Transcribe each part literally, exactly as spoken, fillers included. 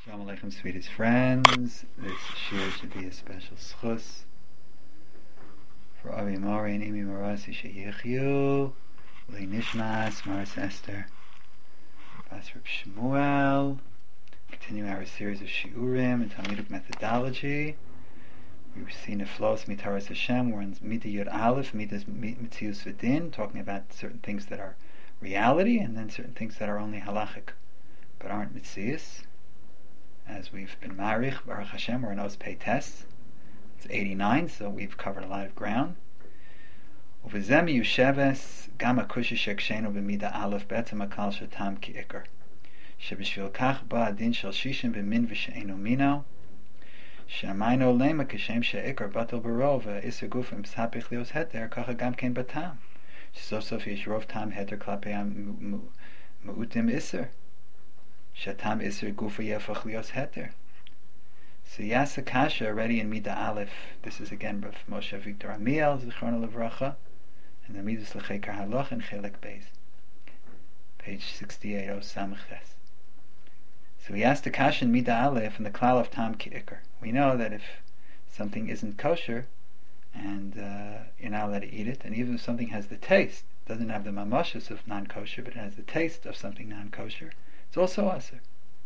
Shalom Aleichem, sweetest friends. This shir should be a special schus for Avi Mori and Amy Marasi Sheyichyu, Lei Nishmas, Maris Esther, Bas Reb Shmuel. Continue our series of shiurim and Talmudic methodology. We've seen a flows Mitaras Hashem. We're in Midah Yud Aleph, Midas Mitzius V'Din, talking about certain things that are reality and then certain things that are only halachic but aren't mitzius. As we've been marich, Baruch Hashem, we're in Oz Pei Tes. It's eighty-nine, so we've covered a lot of ground. Uvizem Yusheves Gama Kusha Shekshenu B'Mida Aleph Betzem Akal Shatam Ki Iker Shebishvil Kach Ba Adin Shel Shishim B'Min V'She'enu Mino She'amayno Lema Kishem She'ikar Batel Barov Iser Gufim P'Sapich Lios Heter Kacha Gam Ken Batam She'Sof Sof Yesh Rov Tam Heter Klapei Mu'utim Iser Shatam Iser Gufa Yefach Lios Heter. So Yasa Kasha already in Midah Aleph. This is again Rav Moshe Victor Amiel Zichrono Levracha, and the Midas L'Chekar Haloch in Chelek Beis, page sixty-eight, O Samach Tes. So he asked the Kasha in Midah Aleph and the Klal of Tam Ki Iker. We know that if something isn't kosher and uh, you're not allowed to eat it, and even if something has the taste, doesn't have the mamashas of non-kosher, but it has the taste of something non-kosher, it's also aser.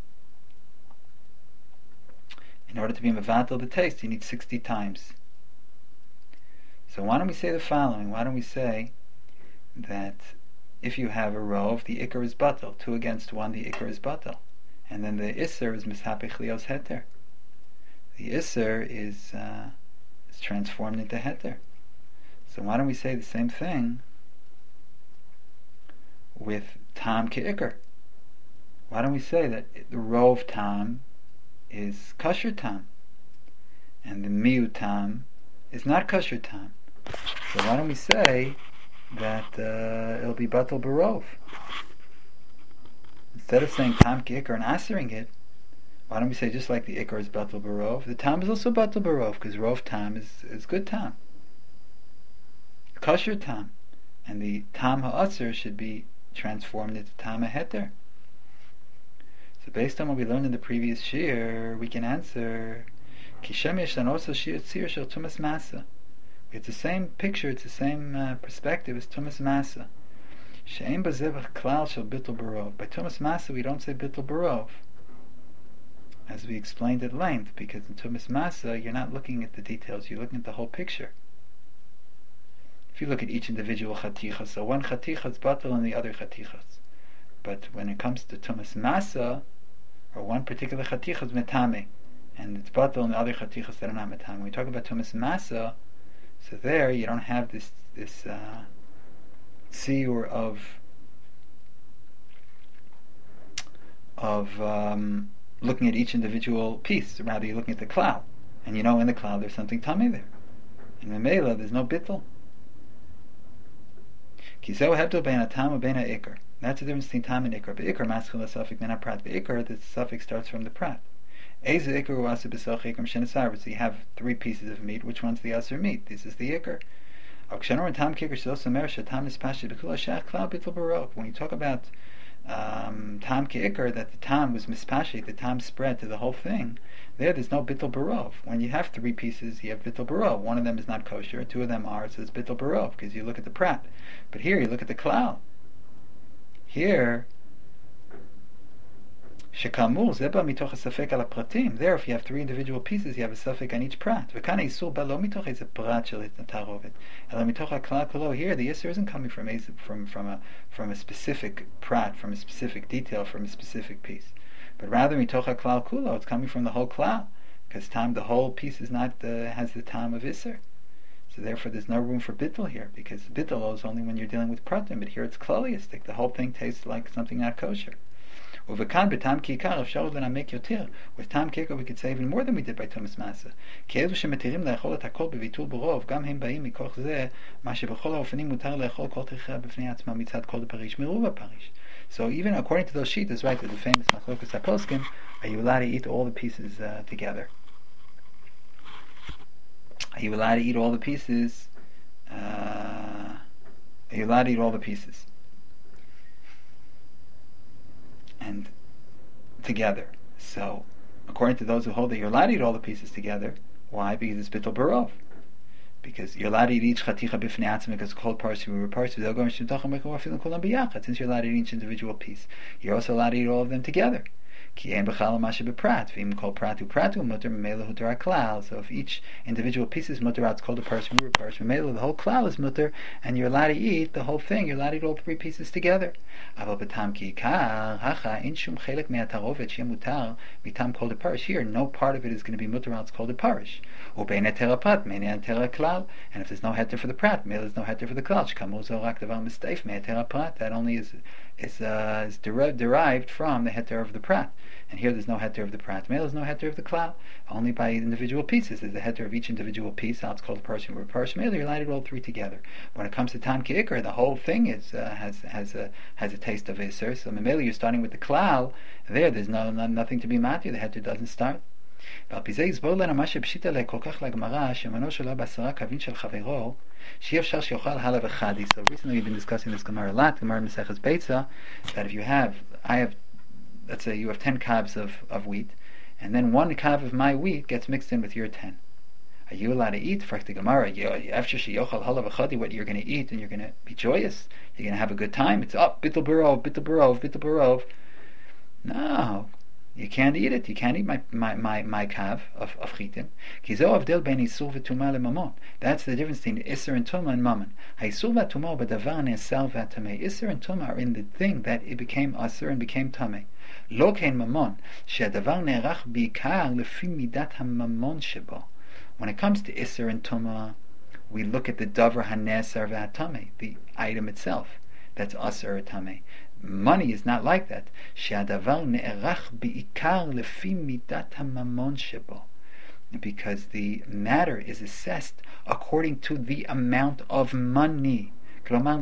In order to be mevatel the taste, you need sixty times. So why don't we say the following? Why don't we say that if you have a rov, the ikar is batel, two against one, the ikar is batel, and then the iser is mishapich lios heter. The iser is uh, is transformed into heter. So why don't we say the same thing with tam ki ikar? Why don't we say that the rov tam is kosher tam, and the miu tam is not kosher tam? So why don't we say that uh, it'll be batel barov? Instead of saying tam ki ikar and answering it, why don't we say just like the ikar is batel barov, the tam is also batel barov, because rov tam is, is good tam, kosher tam, and the tam ha'asr should be transformed into tam ha'heter. So based on what we learned in the previous shir, we can answer Kishem Yeshlan also shir tzir shel tumas masa. It's the same picture, it's the same uh, perspective as tumas masa. She'em bazevach klal shel bittul barov. By tumas masa we don't say bittul barov, as we explained at length, because in tumas masa you're not looking at the details, you're looking at the whole picture. If you look at each individual chaticha, so one chaticha is batel and the other chatichas. But when it comes to tumas masa, or one particular chaticha is metame, and it's batel and the other chatichas that are not metame. When we talk about tumas masa, so there you don't have this this uh, tziyur of of um, looking at each individual piece. Rather, you're looking at the cloud, and you know in the cloud there's something tame there. In Memela, there's no bittul. Kiso hebdel bein atam bein ikar. That's the difference between tam and ikar. But ikar maskil suffix then prat. But ikar, the suffix starts from the prat. Eze ikar uasa b'sach ikar shenesav. So you have three pieces of meat. Which one's the aser meat? This is the ikar. When you talk about um, tam ki ikar, that the tam was mispashit, the tam spread to the whole thing, there there's no bittul barov. When you have three pieces, you have bittul barov. One of them is not kosher, two of them are, so it's bittul barov, because you look at the prat. But here you look at the klal. Here, shekamul zeba mitoch safek ala pratim. There, if you have three individual pieces, you have a safek on each prat. V'kana isur balo mitoch is a prat shel itnatarovet. Ela mitoch haklal kolo. Here, the yisur isn't coming from a, from from a from a specific prat, from a specific detail, from a specific piece, but rather mitoch haklal kulo. It's coming from the whole klal, because time the whole piece is not uh, has the time of isur. So therefore, there's no room for bittul here, because bittul is only when you're dealing with pratim. But here it's klaliistic. The whole thing tastes like something not kosher. Uvekan b'tam ki ikar afshar v'namek yotir. With tam ki ikar we could say even more than we did by tumas masa. Ki elu shemetirim le'echol et hakol bevitul barov, gam hem ba'im mikoch zeh ma shebechol haofanim mutar le'echol kol tichah b'fnei atzma mitzad kol parish miruva parish. So even according to those sheets, right, the famous machlokas haposkim, are you allowed to eat all the pieces uh, together? Are you allowed to eat all the pieces? Uh, are you allowed to eat all the pieces? And together. So according to those who hold that you're allowed to eat all the pieces together. Why? Because it's bittul barov. Because you're allowed to eat each chaticha b'fnei atzma because kol parsi were parsi. They'll go and shemtachem mechawafilim kulam biyachad. Since you're allowed to eat each individual piece, you're also allowed to eat all of them together. So if each individual piece is mutter, it's called a person, the whole klal is mutter, and you're allowed to eat the whole thing. You're allowed to eat all three pieces together. Here, no part of it is going to be mutter, it's called a parish. And if there's no heter for the prat, there's no heter for the klal. That only is is, uh, is derived, derived from the heter of the prat. And here there's no heter of the prat. There's no heter of the klal. Only by individual pieces. There's the heter of each individual piece. How it's called a person. We're person. You're allowed to eat all three together. When it comes to tam ki'ikr, the whole thing is uh, has has a has a taste of iser. So Mamela, you're starting with the klal. There, there's no, no nothing to be matir. The heter doesn't start. So the reason we've been discussing this Gemara a lot, Gemara Maseches Beitza, that if you have, I have, let's say you have ten calves of, of wheat, and then one calf of my wheat gets mixed in with your ten. Are you allowed to eat? Frak the Gemara, what you're going to eat, and you're going to be joyous, you're going to have a good time. It's up, bittul barov, bittul barov, bittul barov. No. You can't eat it. You can't eat my my my, my kav of of chitim. That's the difference between iser and tuma and mammon. Isur v'tuma b'davar ne'asar v'tamei. Iser and tuma are in the thing that it became asur and became tamei. Lo kein mammon she'adavar ne'erach bi'ikar lefi midat hamamon shebo. When it comes to iser and tuma, we look at the davar hane'asar v'tamei, the item itself. That's asur or tamei. Money is not like that. Because the matter is assessed according to the amount of money. According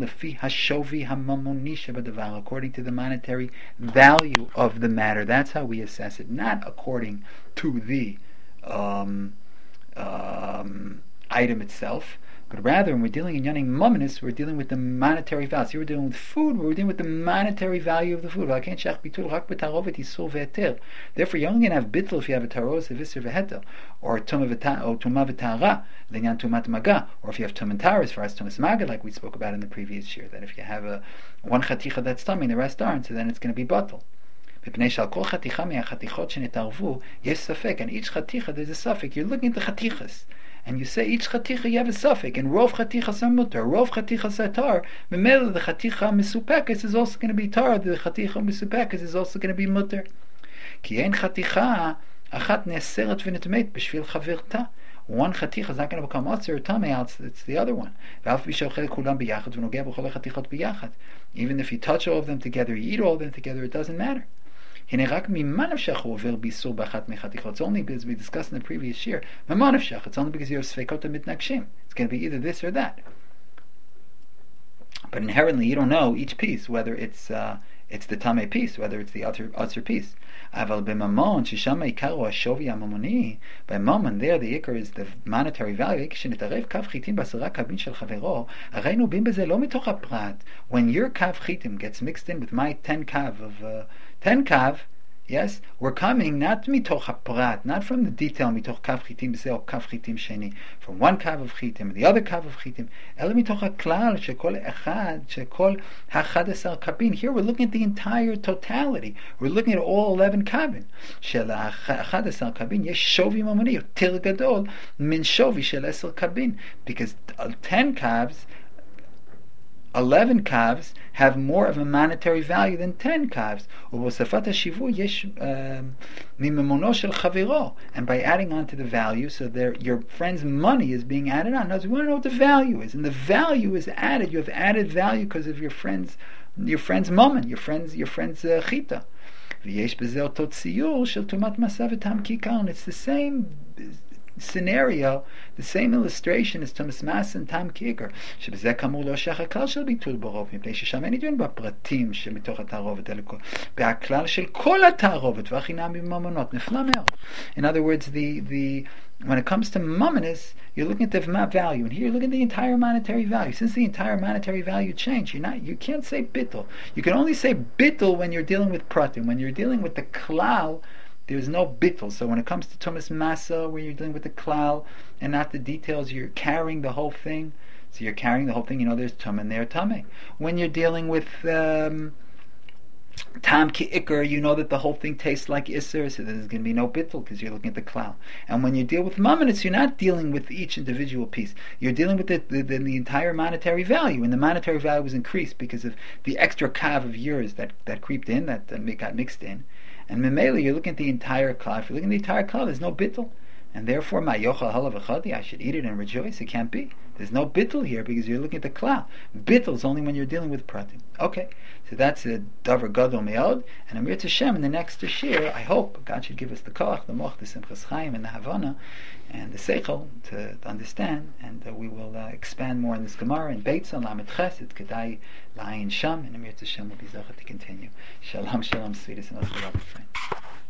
to the monetary value of the matter. That's how we assess it. Not according to the um, um, item itself. But rather, when we're dealing in Yaning Mumminus, we're dealing with the monetary value. So here we're dealing with food, we're dealing with the monetary value of the food. Therefore, you're only going to have bittul if you have a taros, a visser, vehetel, or tumah v'tara, lenyan tumat maga, or if you have tum and tara, as far as tumas maga, like we spoke about in the previous year, that if you have a one chaticha that's tummy, the rest aren't, so then it's going to be batul. And each chaticha there's a suffix. You're looking at the chatichas. And you say each chaticha you have a suffix, and rov chaticha samutar, rov chaticha satar. Memela the chaticha misupekes is also going to be tar. The chaticha misupekes is also going to be mutar. Ki ein chaticha achat ne'aseret v'nitmet b'shvil chavirta. One chaticha is not going to become otzer or tamei. It's the other one. Even if you touch all of them together, you eat all of them together, it doesn't matter. It's only because we discussed in the previous year. It's only because you have sveikot mitnakshim. It's going to be either this or that. But inherently, you don't know each piece whether it's uh, it's the tamei piece, whether it's the other other piece. Aval b'mamon shishama ikaru hashovi hamamoni. By mammon, there the ikar is the monetary value. When your kav chitim gets mixed in with my ten kav of uh, ten kav, yes, we're coming not mitoch haprat, not from the detail mitoch kav chitim b'zeh or kav chitim sheni, from one kav of chitim and the other kav of chitim. Ela mitoch haklal shekol echad shekol hachad esar kabin. Here we're looking at the entire totality. We're looking at all eleven kavin. Shel hachad esar kabin yesh shovi mamoni yoter gadol min shovi shel esar kabin, because ten kavs. Eleven calves have more of a monetary value than ten calves. And by adding on to the value, so there, your friend's money is being added on. Now, we want to know what the value is, and the value is added. You have added value because of your friend's, your friend's mammon, your friend's, your friend's uh, chita. It's the same scenario, the same illustration as Tumas Mas and Tam Kiker. שבזה כאמור לא שייך הכלל של ביטול ברוב, מפני ששם אין עניין בפרטים שמתוך התערובת, אלא בהכלל של כל התערובת, והחינם בממונות, נפלא מאוד. In other words, the, the, when it comes to mammonis, you're looking at the value, and here you're looking at the entire monetary value. Since the entire monetary value changed, you're not, you can't say bittul. You can only say bittul when you're dealing with pratim. When you're dealing with the klal, There's no bittul. So when it comes to tumas masa, where you're dealing with the klal and not the details, you're carrying the whole thing. So you're carrying the whole thing. You know, there's tum and there tummy. When you're dealing with um, tam ki ikr, you know that the whole thing tastes like isser, so there's going to be no bittul because you're looking at the klal. And when you deal with mamonitz, you're not dealing with each individual piece. You're dealing with the, the, the, the entire monetary value, and the monetary value was increased because of the extra kav of yours that, that creeped in, that, that got mixed in. And memela, you're looking at the entire klal. If you're looking at the entire klal, there's no bittul. And therefore, ma yochal halav echadi, I should eat it and rejoice. It can't be. There's no bittul here because you're looking at the klal. Bittul is only when you're dealing with pratim. Okay, so that's a davar gadol meod. And Amir Tashem in the next shir, I hope God should give us the koach, the moch, the simchas chaim, and the havana, and the seichel to, to understand. And uh, we will uh, expand more in this gemara in Beitza Lamed Ches. It's kedai la'ayin sham, and Amir Tashem will be zochet to continue. Shalom, shalom, sweetest and most beloved friends.